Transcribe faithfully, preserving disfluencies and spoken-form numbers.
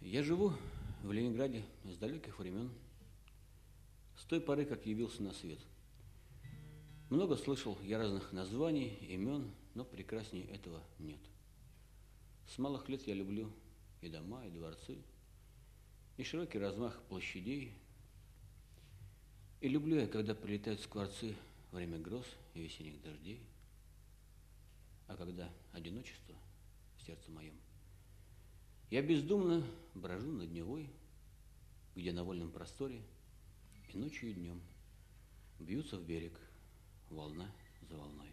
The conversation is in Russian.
Я живу в Ленинграде с далеких времен, с той поры, как явился на свет. Много слышал я разных названий, имен, но прекраснее этого нет. С малых лет я люблю и дома, и дворцы, и широкий размах площадей. И люблю я, когда прилетают скворцы время гроз и весенних дождей. А когда одиночество в сердце моем, я бездумно брожу над Невой, где на вольном просторе и ночью, и днем бьются в берег волна за волной.